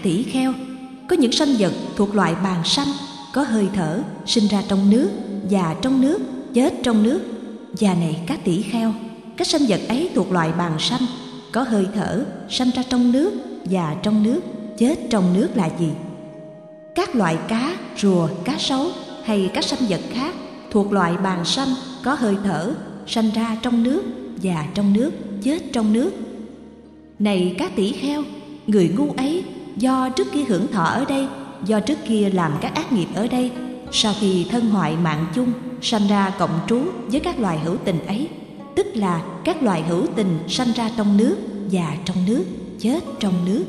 tỷ kheo, có những sanh vật thuộc loại bàng sanh, có hơi thở, sinh ra trong nước, già trong nước, chết trong nước. Và này các tỷ kheo, các sanh vật ấy thuộc loại bàng sanh, có hơi thở, sanh ra trong nước, già trong nước, chết trong nước là gì? Các loại cá, rùa, cá sấu hay các sanh vật khác thuộc loại bàng sanh, có hơi thở, sanh ra trong nước, già trong nước, chết trong nước. Này các tỷ kheo, người ngu ấy do trước kia hưởng thọ ở đây, do trước kia làm các ác nghiệp ở đây, sau khi thân hoại mạng chung, sanh ra cộng trú với các loài hữu tình ấy, tức là các loài hữu tình sanh ra trong nước, già trong nước, chết trong nước.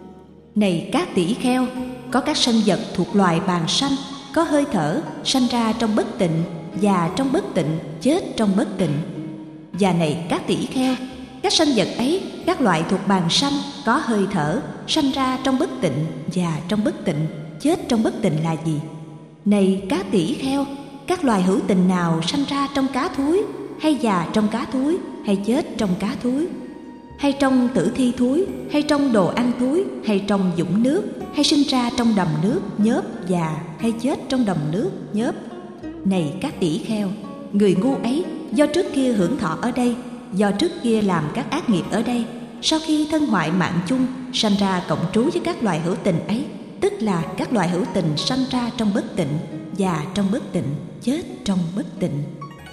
Này các tỷ kheo, có các sanh vật thuộc loài bàng sanh, có hơi thở, sanh ra trong bất tịnh, già trong bất tịnh, chết trong bất tịnh. Và này các tỷ kheo, các sanh vật ấy, các loại thuộc bàng sanh, có hơi thở, sanh ra trong bất tịnh, già trong bất tịnh, chết trong bất tịnh là gì? Này các tỷ kheo, các loài hữu tình nào sanh ra trong cá thúi, hay già trong cá thúi, hay chết trong cá thúi, hay trong tử thi thúi, hay trong đồ ăn thúi, hay trong dũng nước, hay sinh ra trong đầm nước nhớp già, hay chết trong đầm nước nhớp? Này các tỷ kheo, người ngu ấy do trước kia hưởng thọ ở đây, do trước kia làm các ác nghiệp ở đây, sau khi thân hoại mạng chung, sanh ra cộng trú với các loài hữu tình ấy, tức là các loài hữu tình sanh ra trong bất tịnh, già trong bất tịnh, chết trong bất tịnh.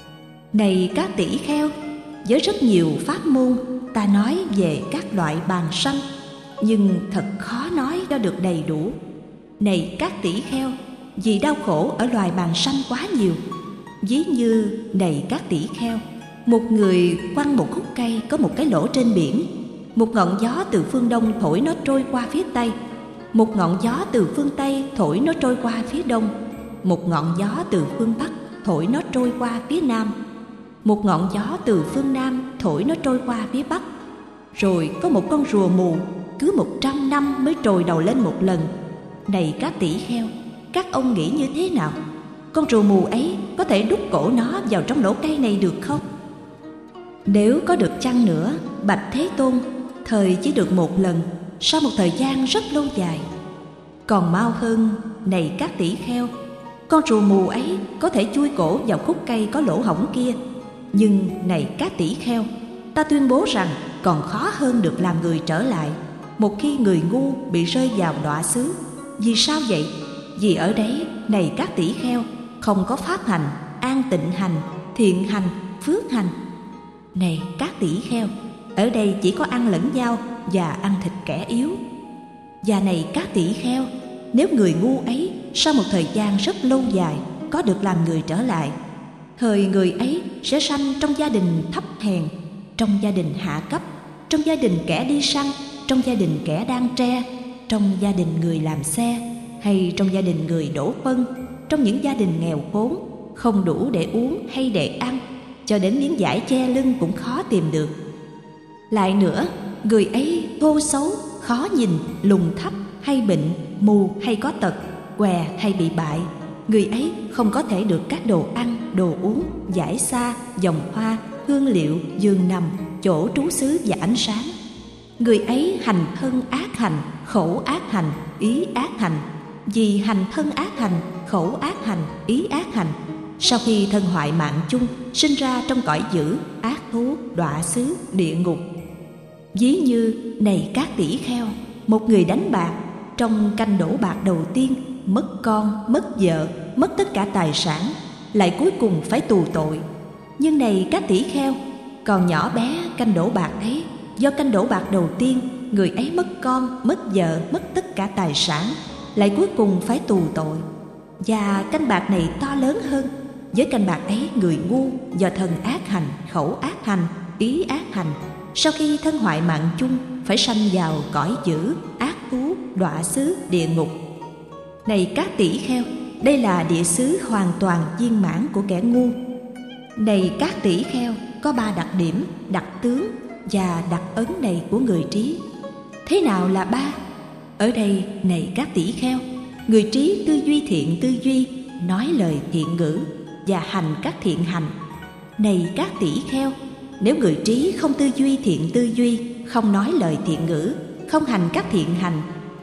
Này các tỷ kheo, với rất nhiều pháp môn ta nói về các loại bàng sanh, nhưng thật khó nói cho được đầy đủ. Này các tỷ kheo, vì đau khổ ở loài bàng sanh quá nhiều. Ví như này các tỷ kheo, một người quăng một khúc cây có một cái lỗ trên biển, một ngọn gió từ phương đông thổi nó trôi qua phía tây, một ngọn gió từ phương tây thổi nó trôi qua phía đông, một ngọn gió từ phương bắc thổi nó trôi qua phía nam, một ngọn gió từ phương nam thổi nó trôi qua phía bắc. Rồi có một con rùa mù cứ 100 năm mới trồi đầu lên một lần. Này các tỷ kheo, các ông nghĩ như thế nào? Con rùa mù ấy có thể đút cổ nó vào trong lỗ cây này được không? Nếu có được chăng nữa, bạch Thế Tôn, thời chỉ được một lần, sau một thời gian rất lâu dài. Còn mau hơn, này các tỷ kheo, con rùa mù ấy có thể chui cổ vào khúc cây có lỗ hổng kia. Nhưng này các tỷ kheo, ta tuyên bố rằng còn khó hơn được làm người trở lại một khi người ngu bị rơi vào đọa xứ. Vì sao vậy? Vì ở đấy, này các tỷ kheo, không có pháp hành, an tịnh hành, thiện hành, phước hành. Này các tỷ kheo, ở đây chỉ có ăn lẫn nhau và ăn thịt kẻ yếu. Và này các tỷ kheo, nếu người ngu ấy sau một thời gian rất lâu dài có được làm người trở lại, thời người ấy sẽ sanh trong gia đình thấp hèn, trong gia đình hạ cấp, trong gia đình kẻ đi săn, trong gia đình kẻ đan tre, trong gia đình người làm xe, hay trong gia đình người đổ phân, trong những gia đình nghèo khốn, không đủ để uống hay để ăn, cho đến miếng vải che lưng cũng khó tìm được. Lại nữa, người ấy thô xấu, khó nhìn, lùn thấp hay bệnh, mù hay có tật, què hay bị bại. Người ấy không có thể được các đồ ăn, đồ uống, giải xa, vòng hoa, hương liệu, giường nằm, chỗ trú xứ và ánh sáng. Người ấy hành thân ác hành, khẩu ác hành, ý ác hành. Vì hành thân ác hành, khẩu ác hành, ý ác hành, sau khi thân hoại mạng chung, sinh ra trong cõi dữ, ác thú, đọa xứ, địa ngục. Ví như này các tỷ kheo, một người đánh bạc, trong canh đổ bạc đầu tiên mất con, mất vợ, mất tất cả tài sản, lại cuối cùng phải tù tội. Nhưng này các tỷ kheo, còn nhỏ bé canh đổ bạc ấy, do canh đổ bạc đầu tiên, người ấy mất con, mất vợ, mất tất cả tài sản, lại cuối cùng phải tù tội. Và canh bạc này to lớn hơn. Với canh bạc ấy, người ngu do thân ác hành, khẩu ác hành, ý ác hành, sau khi thân hoại mạng chung phải sanh vào cõi dữ, ác thú, đọa xứ, địa ngục. Này các tỷ kheo, đây là địa xứ hoàn toàn viên mãn của kẻ ngu. Này các tỷ kheo, có 3 đặc điểm, đặc tướng và đặc ấn này của người trí. Thế nào là 3? Ở đây, này các tỷ kheo, người trí tư duy thiện tư duy, nói lời thiện ngữ và hành các thiện hành. Này các tỷ kheo, nếu người trí không tư duy thiện tư duy, không nói lời thiện ngữ, không hành các thiện hành,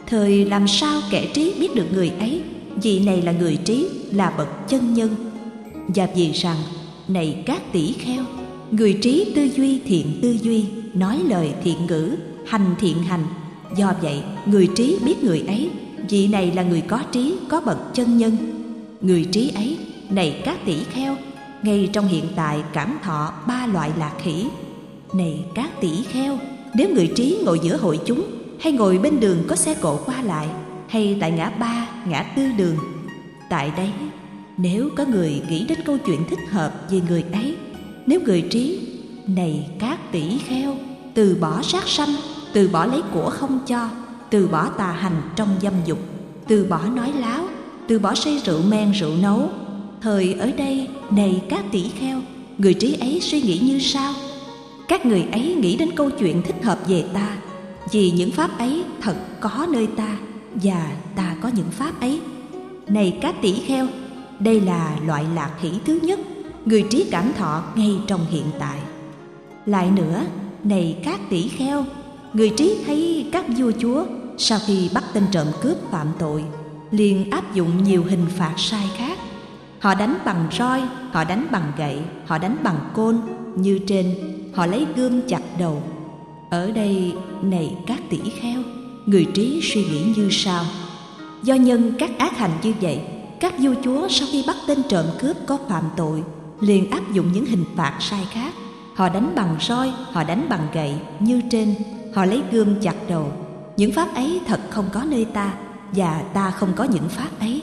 Thời làm sao kẻ trí biết được người ấy, vị này là người trí, là bậc chân nhân. Và vì rằng, này các tỷ kheo, người trí tư duy thiện tư duy, nói lời thiện ngữ, hành thiện hành. Do vậy, người trí biết người ấy, vị này là người có trí, có bậc chân nhân. Người trí ấy, này các tỷ kheo, ngay trong hiện tại cảm thọ 3 loại lạc hỷ. Này các tỷ kheo, nếu người trí ngồi giữa hội chúng, hay ngồi bên đường có xe cộ qua lại, hay tại ngã ba, ngã tư đường, tại đấy, nếu có người nghĩ đến câu chuyện thích hợp về người ấy, nếu người trí, này các tỷ kheo, từ bỏ sát sanh, từ bỏ lấy của không cho, từ bỏ tà hành trong dâm dục, từ bỏ nói láo, từ bỏ say rượu men rượu nấu. Thời ở đây, này các tỷ kheo, người trí ấy suy nghĩ như sau: các người ấy nghĩ đến câu chuyện thích hợp về ta, vì những pháp ấy thật có nơi ta, và ta có những pháp ấy. Này các tỷ kheo, đây là loại lạc hỷ thứ nhất, người trí cảm thọ ngay trong hiện tại. Lại nữa, này các tỷ kheo, người trí thấy các vua chúa sau khi bắt tên trộm cướp phạm tội, liền áp dụng nhiều hình phạt sai khác. Họ đánh bằng roi, họ đánh bằng gậy, họ đánh bằng côn, như trên, họ lấy gươm chặt đầu. Ở đây, này các tỷ kheo, người trí suy nghĩ như sau: do nhân các ác hành như vậy, các vua chúa sau khi bắt tên trộm cướp có phạm tội, liền áp dụng những hình phạt sai khác. Họ đánh bằng roi, họ đánh bằng gậy, như trên, họ lấy gươm chặt đầu. Những pháp ấy thật không có nơi ta, và ta không có những pháp ấy.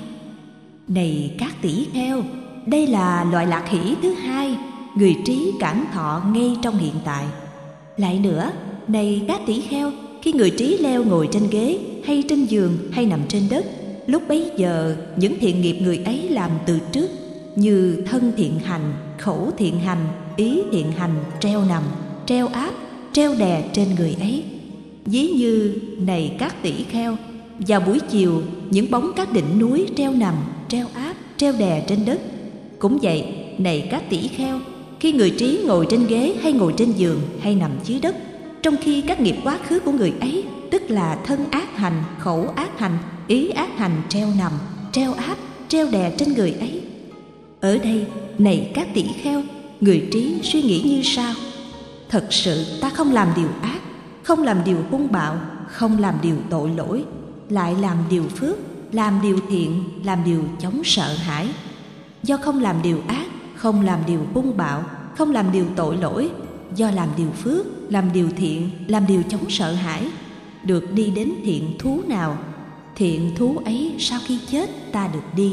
Này các tỷ kheo, đây là loại lạc hỷ thứ hai, người trí cảm thọ ngay trong hiện tại. Lại nữa, này các tỷ kheo, khi người trí leo ngồi trên ghế, hay trên giường, hay nằm trên đất, lúc bấy giờ những thiện nghiệp người ấy làm từ trước, như thân thiện hành, khẩu thiện hành, ý thiện hành, treo nằm, treo áp, treo đè trên người ấy. Ví như, này các tỷ kheo, vào buổi chiều, những bóng các đỉnh núi treo nằm, treo áp, treo đè trên đất. Cũng vậy, này các tỷ kheo, khi người trí ngồi trên ghế, hay ngồi trên giường, hay nằm dưới đất, trong khi các nghiệp quá khứ của người ấy, tức là thân ác hành, khẩu ác hành, ý ác hành treo nằm, treo áp, treo đè trên người ấy. Ở đây, này các tỷ kheo, người trí suy nghĩ như sau: thật sự ta không làm điều ác, không làm điều hung bạo, không làm điều tội lỗi, lại làm điều phước, làm điều thiện, làm điều chống sợ hãi. Do không làm điều ác, không làm điều hung bạo, không làm điều tội lỗi, do làm điều phước, làm điều thiện, làm điều chống sợ hãi, được đi đến thiện thú nào, thiện thú ấy sau khi chết ta được đi.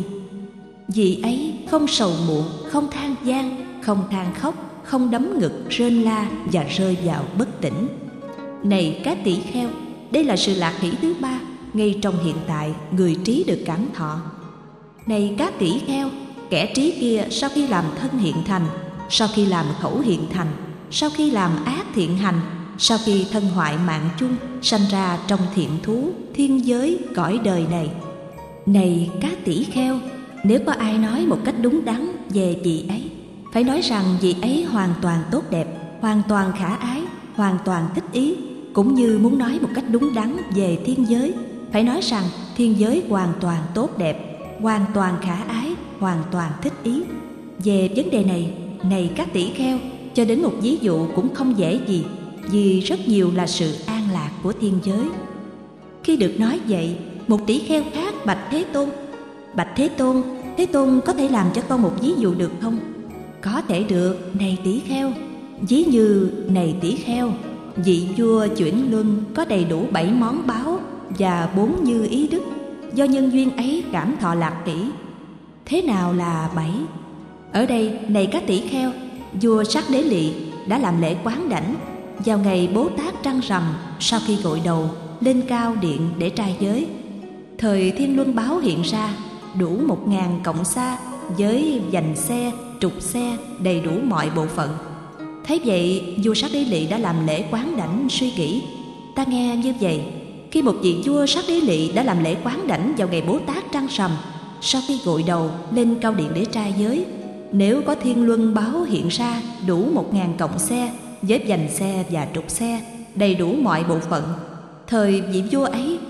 Vì ấy không sầu muộn, không than van, không than khóc, không đấm ngực, rên la và rơi vào bất tỉnh. Này các tỷ kheo, đây là sự lạc hỷ thứ ba, ngay trong hiện tại người trí được cảm thọ. Này các tỷ kheo, kẻ trí kia sau khi làm thân hiện thành, sau khi làm khẩu hiện thành, sau khi làm ác thiện hành, sau khi thân hoại mạng chung, sanh ra trong thiện thú, thiên giới, cõi đời này. Này các tỷ kheo, nếu có ai nói một cách đúng đắn về vị ấy, phải nói rằng vị ấy hoàn toàn tốt đẹp, hoàn toàn khả ái, hoàn toàn thích ý. Cũng như muốn nói một cách đúng đắn về thiên giới, phải nói rằng thiên giới hoàn toàn tốt đẹp, hoàn toàn khả ái, hoàn toàn thích ý. Về vấn đề này, này các tỷ kheo, cho đến một ví dụ cũng không dễ gì, vì rất nhiều là sự an lạc của thiên giới. Khi được nói vậy, một tỷ kheo khác bạch Thế Tôn: bạch Thế Tôn, Thế Tôn có thể làm cho con một ví dụ được không? Có thể được, này tỷ kheo. Ví như, này tỷ kheo, vị vua chuyển luân có đầy đủ 7 món báo và 4 như ý đức, do nhân duyên ấy cảm thọ lạc hỷ. Thế nào là 7? Ở đây, này các tỷ kheo, vua Sắc Đế Lị đã làm lễ quán đảnh vào ngày Bố Tát trăng rằm, sau khi gội đầu lên cao điện để trai giới. Thời thiên luân báo hiện ra, đủ 1000 cộng sa với dành xe, trục xe, đầy đủ mọi bộ phận. Thấy vậy, vua Sắc Đế Lị đã làm lễ quán đảnh, suy nghĩ: ta nghe như vậy, khi một vị vua Sắc Đế Lị đã làm lễ quán đảnh vào ngày Bố Tát trăng rằm, sau khi gội đầu lên cao điện để trai giới, nếu có thiên luân báo hiện ra đủ 1000 cộng xe với dành xe và trục xe, đầy đủ mọi bộ phận, thời vị vua ấy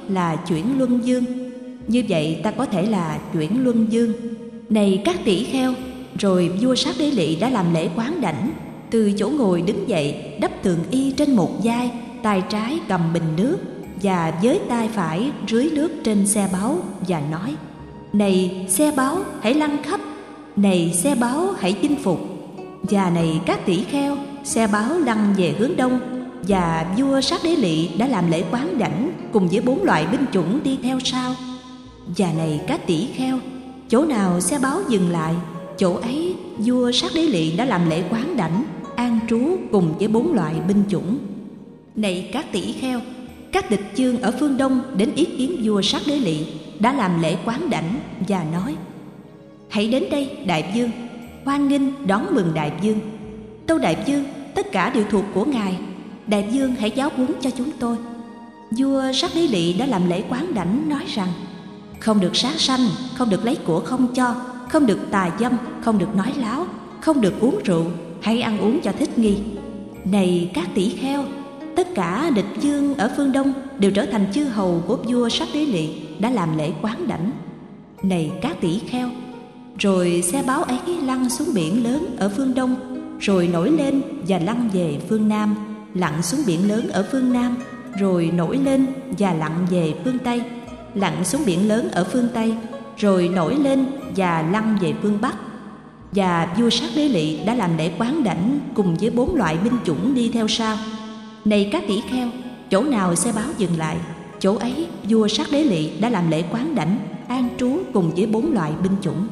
là chuyển luân dương. Như vậy ta có thể là chuyển luân dương. Này các tỷ kheo, rồi vua Sát Đế Lỵ đã làm lễ quán đảnh, từ chỗ ngồi đứng dậy, đắp tường y trên một vai, tay trái cầm bình nước và với tay phải rưới nước trên xe báu và nói: này xe báu hãy lăn khắp, này xe báu hãy chinh phục. Và này các tỷ kheo, xe báu lăn về hướng đông, và vua Sát Đế Lỵ đã làm lễ quán đảnh cùng với 4 loại binh chủng đi theo sau. Và này các tỷ kheo, chỗ nào xe báu dừng lại, chỗ ấy vua Sát Đế Lỵ đã làm lễ quán đảnh an trú cùng với 4 loại binh chủng. Này các tỷ kheo, các địch chương ở phương đông đến ý kiến vua Sát Đế Lỵ đã làm lễ quán đảnh và nói: hãy đến đây đại vương, hoan nghênh đón mừng đại vương. Tâu đại vương, tất cả đều thuộc của ngài, đại vương hãy giáo huấn cho chúng tôi. Vua Sát Đế Lỵ đã làm lễ quán đảnh nói rằng: không được sát sanh, không được lấy của không cho, không được tà dâm, không được nói láo, không được uống rượu, hãy ăn uống cho thích nghi. Này các tỷ kheo, tất cả địch vương ở phương đông đều trở thành chư hầu của vua Sát Đế Lỵ đã làm lễ quán đảnh. Này các tỷ kheo, rồi xe báu ấy lăn xuống biển lớn ở phương đông, rồi nổi lên và lăn về phương nam, lặn xuống biển lớn ở phương nam, rồi nổi lên và lặn về phương tây, lặn xuống biển lớn ở phương tây, rồi nổi lên và lăn về phương bắc. Và vua Sát Đế Lỵ đã làm lễ quán đảnh cùng với 4 loại binh chủng đi theo sau. Này các tỷ kheo, chỗ nào xe báu dừng lại, chỗ ấy vua Sát Đế Lỵ đã làm lễ quán đảnh an trú cùng với 4 loại binh chủng.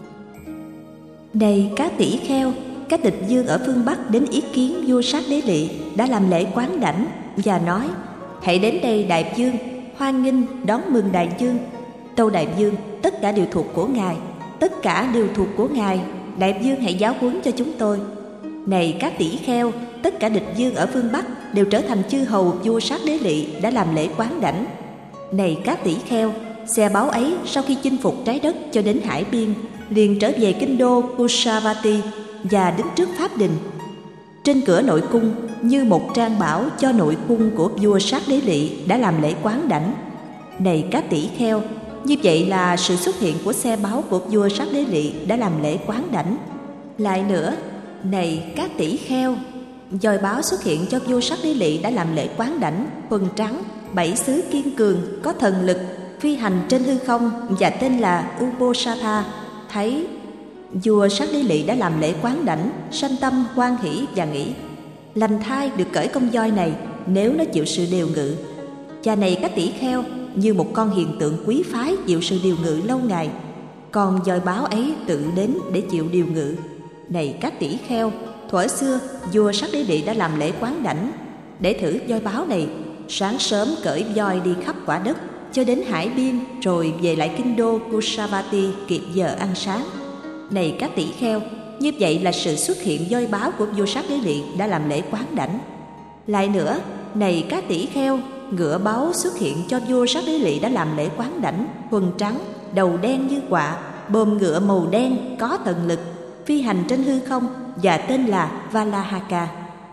Này các tỷ kheo, các địch vương ở phương Bắc đến ý kiến vua Sát Đế Lỵ đã làm lễ quán đảnh và nói: hãy đến đây đại vương, hoan nghênh đón mừng đại vương. Tâu đại vương, tất cả đều thuộc của ngài, tất cả đều thuộc của ngài, đại vương hãy giáo huấn cho chúng tôi. Này các tỷ kheo, tất cả địch vương ở phương Bắc đều trở thành chư hầu vua Sát Đế Lỵ đã làm lễ quán đảnh. Này các tỷ kheo, xe báu ấy sau khi chinh phục trái đất cho đến hải biên, liền trở về kinh đô Kushavati và đứng trước pháp đình. Trên cửa nội cung, như một trang bảo cho nội cung của vua Sát Đế Lỵ đã làm lễ quán đảnh. Này các tỷ kheo, như vậy là sự xuất hiện của xe báu của vua Sát Đế Lỵ đã làm lễ quán đảnh. Lại nữa, này các tỷ kheo, dòi báo xuất hiện cho vua Sát Đế Lỵ đã làm lễ quán đảnh, quần trắng, 7 xứ kiên cường, có thần lực, phi hành trên hư không và tên là Uposatha. Thấy vua Sát Đế Lỵ đã làm lễ quán đảnh, sanh tâm hoan hỷ và nghĩ: lành thai được cởi con voi này nếu nó chịu sự điều ngự. Và này các tỷ kheo, như một con hiện tượng quý phái chịu sự điều ngự lâu ngày, còn dòi báo ấy tự đến để chịu điều ngự. Này các tỷ kheo, thuở xưa vua Sát Đế Lỵ đã làm lễ quán đảnh để thử voi báo này, sáng sớm cởi voi đi khắp quả đất cho đến hải biên, rồi về lại kinh đô Kushavati kịp giờ ăn sáng. Này các tỷ kheo, như vậy là sự xuất hiện voi báo của vua Sát Đế Lỵ đã làm lễ quán đảnh. Lại nữa, này các tỷ kheo, ngựa báo xuất hiện cho vua Sát Đế Lỵ đã làm lễ quán đảnh, quần trắng, đầu đen như quạ, bờm ngựa màu đen, có thần lực, phi hành trên hư không và tên là Valahaka.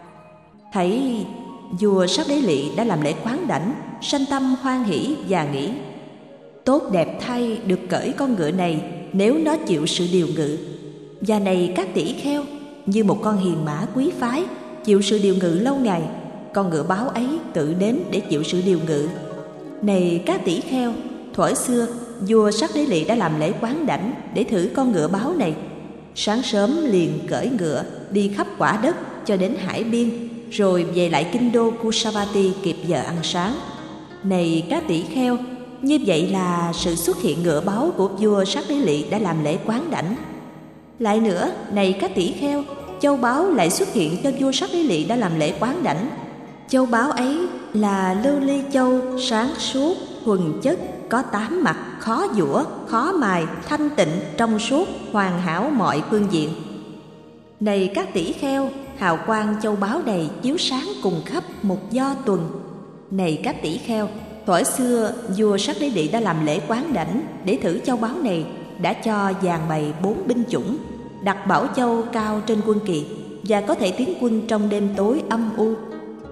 Thấy vua Sát Đế Lỵ đã làm lễ quán đảnh, sanh tâm hoan hỷ và nghĩ: tốt đẹp thay được cởi con ngựa này nếu nó chịu sự điều ngự. Và này các tỷ kheo, như một con hiền mã quý phái chịu sự điều ngự lâu ngày, con ngựa báo ấy tự đến để chịu sự điều ngự. Này các tỷ kheo, thuở xưa vua Sát Đế Lỵ đã làm lễ quán đảnh để thử con ngựa báo này, sáng sớm liền cởi ngựa đi khắp quả đất cho đến hải biên, rồi về lại kinh đô Kushavati kịp giờ ăn sáng. Này các tỷ kheo, như vậy là sự xuất hiện ngựa báo của vua Sát Đế Lỵ đã làm lễ quán đảnh. Lại nữa, này các tỷ kheo, châu báu lại xuất hiện cho vua Sát Đế Lỵ đã làm lễ quán đảnh. Châu báu ấy là lưu ly châu, sáng suốt, thuần chất, có 8 mặt, khó giũa, khó mài, thanh tịnh, trong suốt, hoàn hảo mọi phương diện. Này các tỷ kheo, hào quang châu báu này chiếu sáng cùng khắp một do tuần. Này các tỷ kheo, thuở xưa vua Sát Đế Lỵ đã làm lễ quán đảnh để thử châu báu này, đã cho dàn bày 4 binh chủng, đặt bảo châu cao trên quân kỳ và có thể tiến quân trong đêm tối âm u.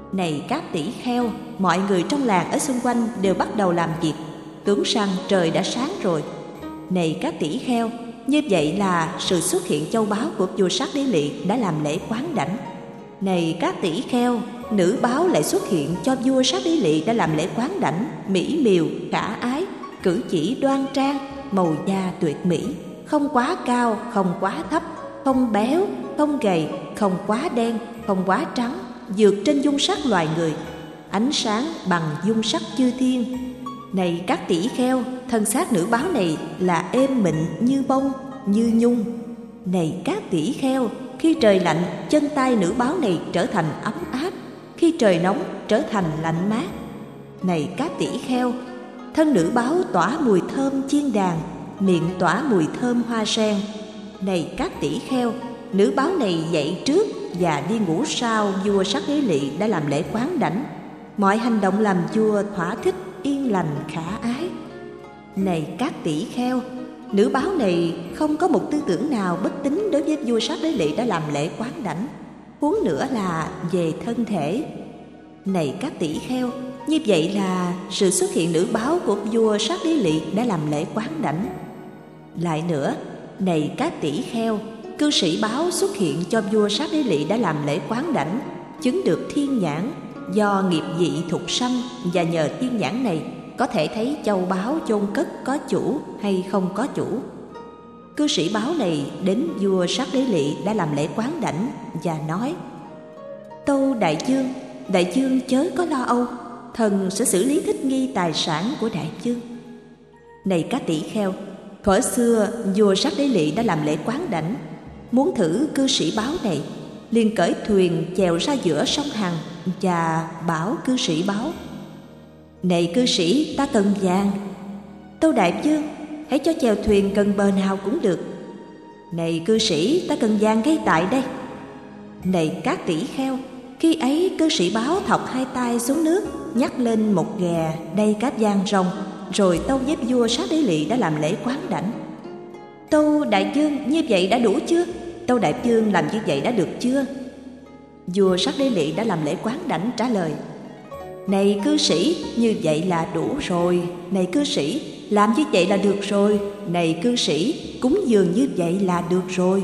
Này các tỷ kheo, mọi người trong làng ở xung quanh đều bắt đầu làm việc, tưởng rằng trời đã sáng rồi. Này các tỷ kheo, như vậy là sự xuất hiện châu báu của vua Sát Đế Lị đã làm lễ quán đảnh. Này các tỷ kheo, nữ báo lại xuất hiện cho vua Sát Đế Lị đã làm lễ quán đảnh, mỹ miều, khả ái, cử chỉ đoan trang, màu da tuyệt mỹ, không quá cao, không quá thấp, không béo, không gầy, không quá đen, không quá trắng, vượt trên dung sắc loài người, ánh sáng bằng dung sắc chư thiên. Này các tỷ kheo, thân xác nữ báo này là êm mịn như bông, như nhung. Này các tỷ kheo, khi trời lạnh, chân tay nữ báo này trở thành ấm áp, khi trời nóng trở thành lạnh mát. Này các tỷ kheo, thân nữ báo tỏa mùi thơm chiên đàn, miệng tỏa mùi thơm hoa sen. Này các tỷ kheo, nữ báo này dậy trước và đi ngủ sau vua Sát Đế Lị đã làm lễ quán đảnh. Mọi hành động làm vua thỏa thích, yên lành, khả ái. Này các tỷ kheo, nữ báo này không có một tư tưởng nào bất tín đối với vua Sát Đế Lị đã làm lễ quán đảnh, huống nữa là về thân thể. Này các tỷ kheo, như vậy là sự xuất hiện nữ báo của vua Sát Đế Lị đã làm lễ quán đảnh. Lại nữa, này các tỷ kheo, cư sĩ báo xuất hiện cho vua Sát Đế Lị đã làm lễ quán đảnh, chứng được thiên nhãn, do nghiệp vị thục sanh, và nhờ thiên nhãn này có thể thấy châu báu chôn cất có chủ hay không có chủ. Cư sĩ báo này đến vua Sát Đế Lị đã làm lễ quán đảnh và nói: Tâu đại vương chớ có lo âu, thần sẽ xử lý thích nghi tài sản của đại vương. Này các tỷ kheo, thuở xưa vua Sát Đế Lị đã làm lễ quán đảnh, muốn thử cư sĩ báo này, liền cởi thuyền chèo ra giữa sông Hằng và bảo cư sĩ báo: Này cư sĩ, ta cần vàng. Tâu đại vương, hãy cho chèo thuyền gần bờ nào cũng được. Này cư sĩ, ta cần vàng ngay tại đây. Này các tỷ kheo, khi ấy cư sĩ báo thọc hai tay xuống nước, nhắc lên một ghè đầy cáp vàng rồng, rồi tâu với vua Sát Đế Lị đã làm lễ quán đảnh. Tâu đại vương, như vậy đã đủ chưa? Tâu đại vương, làm như vậy đã được chưa? Vua Sát Đế Lị đã làm lễ quán đảnh trả lời: Này cư sĩ, như vậy là đủ rồi. Này cư sĩ, làm như vậy là được rồi. Này cư sĩ, cúng dường như vậy là được rồi.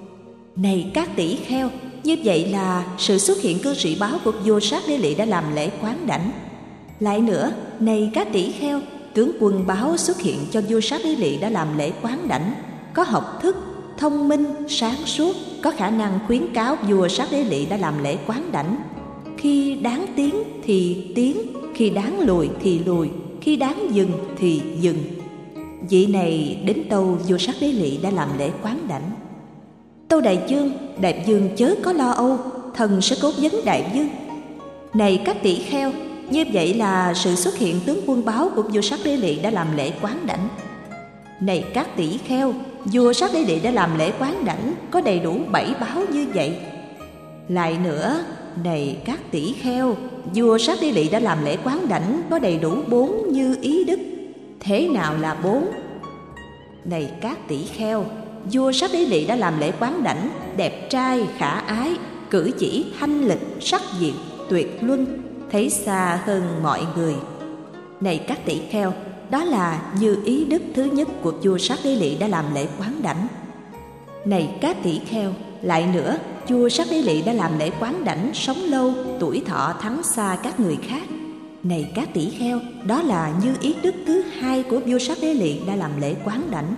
Này các tỷ kheo, như vậy là sự xuất hiện cư sĩ báo của vua Sát Đế Lị đã làm lễ quán đảnh. Lại nữa, này các tỷ kheo, tướng quân báo xuất hiện cho vua Sát Đế Lị đã làm lễ quán đảnh, có học thức, thông minh, sáng suốt, có khả năng khuyến cáo vua Sát Đế Lị đã làm lễ quán đảnh. Khi đáng tiến thì tiến, khi đáng lùi thì lùi, khi đáng dừng thì dừng. Vị này đến tâu vua Sát Đế Lị đã làm lễ quán đảnh. Tâu đại vương chớ có lo âu, thần sẽ cố vấn đại vương. Này các tỷ kheo, như vậy là sự xuất hiện tướng quân báo của vua Sát Đế Lị đã làm lễ quán đảnh. Này các tỷ kheo, vua Sát Đế Lị đã làm lễ quán đảnh, có đầy đủ 7 báo như vậy. Lại nữa, này các tỷ kheo, vua Sát Đế Lị đã làm lễ quán đảnh, có đầy đủ 4 như ý đức. Thế nào là 4? Này các tỷ kheo, vua Sát Đế Lị đã làm lễ quán đảnh, đẹp trai, khả ái, cử chỉ thanh lịch, sắc diệu, tuyệt luân, thấy xa hơn mọi người. Này các tỷ kheo, đó là như ý đức thứ nhất của vua Sát Đế Lị đã làm lễ quán đảnh. Này các tỷ kheo, lại nữa, vua Sát Đế Lị đã làm lễ quán đảnh, sống lâu, tuổi thọ thắng xa các người khác. Này các tỷ kheo, đó là như ý đức thứ hai của vua Sát Đế Lị đã làm lễ quán đảnh.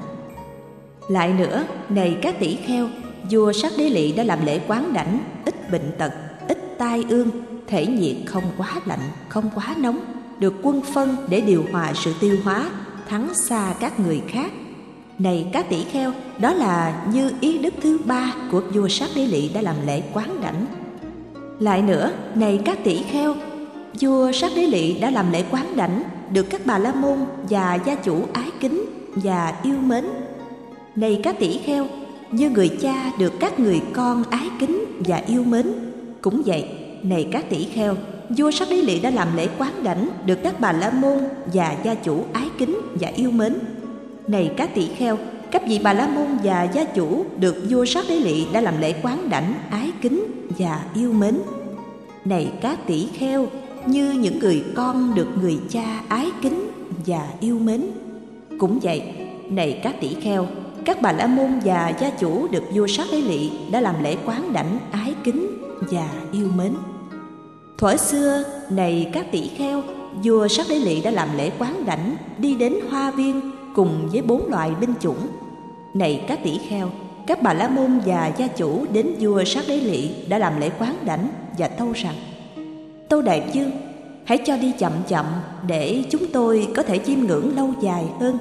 Lại nữa, này các tỷ kheo, vua Sát Đế Lị đã làm lễ quán đảnh, ít bệnh tật, ít tai ương, thể nhiệt không quá lạnh, không quá nóng, được quân phân để điều hòa sự tiêu hóa, thắng xa các người khác. Này các tỷ kheo, đó là như ý đức thứ ba của vua Sát Đế Lị đã làm lễ quán đảnh. Lại nữa, này các tỷ kheo, vua Sát Đế Lị đã làm lễ quán đảnh, được các bà la môn và gia chủ ái kính và yêu mến. Này các tỷ kheo, như người cha được các người con ái kính và yêu mến. Cũng vậy, này các tỷ kheo, vua Sát Đế Lị đã làm lễ quán đảnh, được các bà la môn và gia chủ ái kính và yêu mến. Này các tỷ kheo, các vị bà la môn và gia chủ được vua Sát Đế Lị đã làm lễ quán đảnh, ái kính và yêu mến. Này các tỷ kheo, như những người con được người cha ái kính và yêu mến. Cũng vậy, này các tỷ kheo, các Bà La Môn và gia chủ được vua Sát Đế Lị đã làm lễ quán đảnh ái kính và yêu mến. Thuở xưa, này các tỷ kheo, vua Sát Đế Lị đã làm lễ quán đảnh đi đến hoa viên cùng với 4 loại binh chủng. Này các tỷ kheo, các Bà La Môn và gia chủ đến vua Sát Đế Lị đã làm lễ quán đảnh và tâu rằng: Tâu Đại Vương, hãy cho đi chậm chậm để chúng tôi có thể chiêm ngưỡng lâu dài hơn.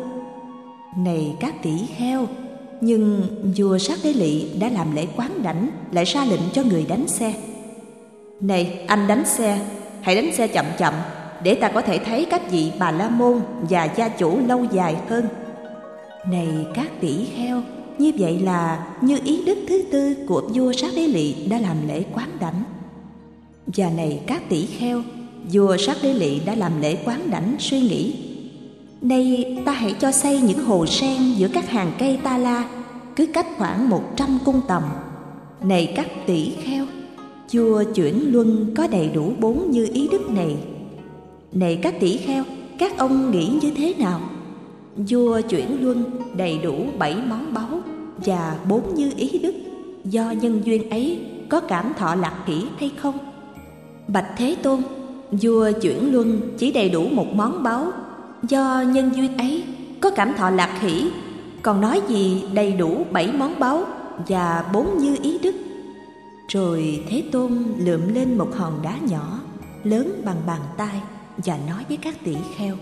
Này các tỷ kheo, nhưng vua Sát Đế Lị đã làm lễ quán đảnh lại ra lệnh cho người đánh xe: Này anh đánh xe, hãy đánh xe chậm chậm để ta có thể thấy các vị Bà La Môn và gia chủ lâu dài hơn. Này các tỷ kheo, như vậy là như ý đức thứ tư của vua Sát Đế Lị đã làm lễ quán đảnh. Và này các tỷ kheo, vua Sát Đế Lị đã làm lễ quán đảnh suy nghĩ: Nay ta hãy cho xây những hồ sen giữa các hàng cây ta la, cứ cách khoảng 100 cung tầm. Này các tỷ kheo, vua Chuyển Luân có đầy đủ 4 như ý đức này. Này các tỷ kheo, các ông nghĩ như thế nào? Vua Chuyển Luân đầy đủ 7 món báu và 4 như ý đức, do nhân duyên ấy có cảm thọ lạc hỷ hay không? Bạch Thế Tôn, vua Chuyển Luân chỉ đầy đủ 1 món báu, do nhân duyên ấy có cảm thọ lạc hỷ, còn nói gì đầy đủ 7 món báu và 4 như ý đức? Rồi Thế Tôn lượm lên một hòn đá nhỏ, lớn bằng bàn tay, và nói với các tỷ kheo: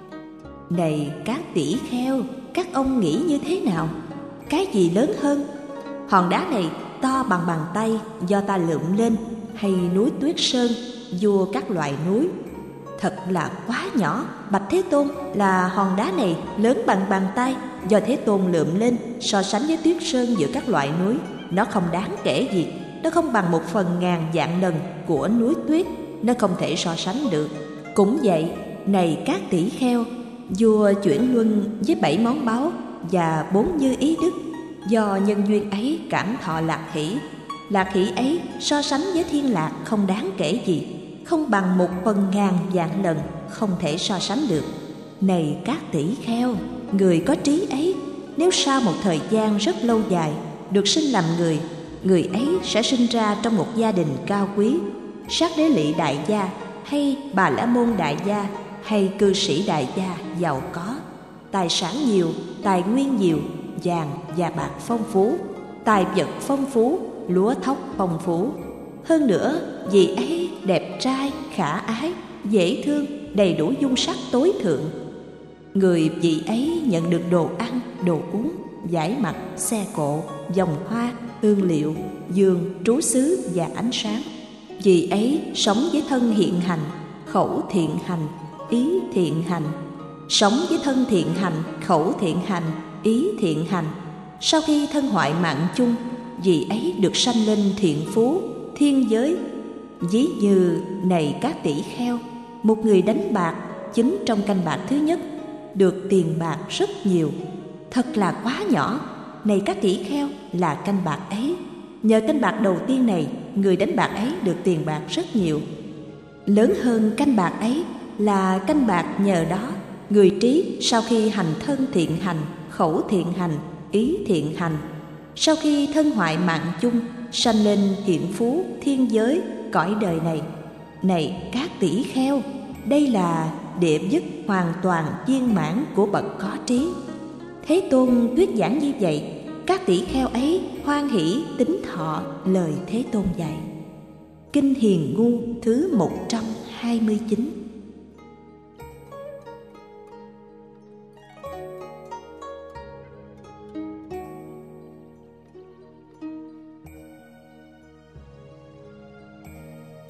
Này các tỷ kheo, các ông nghĩ như thế nào? Cái gì lớn hơn? Hòn đá này to bằng bàn tay do ta lượm lên, hay núi Tuyết Sơn, vua các loại núi? Thật là quá nhỏ, bạch Thế Tôn, là hòn đá này lớn bằng bàn tay do Thế Tôn lượm lên. So sánh với Tuyết Sơn giữa các loại núi, nó không đáng kể gì. Nó không bằng 1/1000 vạn lần của núi tuyết, nó không thể so sánh được. Cũng vậy, này các tỷ kheo, vua Chuyển Luân với 7 món báu và 4 như ý đức, do nhân duyên ấy cảm thọ lạc hỷ. Lạc hỷ ấy so sánh với thiên lạc không đáng kể gì, không bằng 1/1000 vạn lần, không thể so sánh được. Này các tỷ kheo, người có trí ấy, nếu sau một thời gian rất lâu dài được sinh làm người, người ấy sẽ sinh ra trong một gia đình cao quý, Sát Đế Lị đại gia, hay Bà La Môn đại gia, hay cư sĩ đại gia giàu có, tài sản nhiều, tài nguyên nhiều, vàng và bạc phong phú, tài vật phong phú, lúa thóc phong phú. Hơn nữa, vị ấy đẹp trai, khả ái, dễ thương, đầy đủ dung sắc tối thượng. Người vị ấy nhận được đồ ăn, đồ uống, vải mặc, xe cộ, vòng hoa, hương liệu, giường, trú xứ và ánh sáng. Vì ấy sống với thân hiện hành, khẩu thiện hành, ý thiện hành. Sống với thân thiện hành, khẩu thiện hành, ý thiện hành. Sau khi thân hoại mạng chung, vì ấy được sanh lên thiện phú, thiên giới. Ví như này các tỷ kheo, một người đánh bạc, chính trong canh bạc thứ nhất được tiền bạc rất nhiều. Thật là quá nhỏ. Này các tỷ kheo, là canh bạc ấy, nhờ canh bạc đầu tiên này, người đánh bạc ấy được tiền bạc rất nhiều. Lớn hơn canh bạc ấy là canh bạc nhờ đó, người trí sau khi hành thân thiện hành, khẩu thiện hành, ý thiện hành, sau khi thân hoại mạng chung, sanh lên thiện phú, thiên giới, cõi đời này. Này các tỷ kheo, đây là địa dứt hoàn toàn viên mãn của bậc có trí. Thế Tôn thuyết giảng như vậy, các tỷ kheo ấy hoan hỷ tín thọ lời Thế Tôn dạy. Kinh Hiền Ngu thứ 129.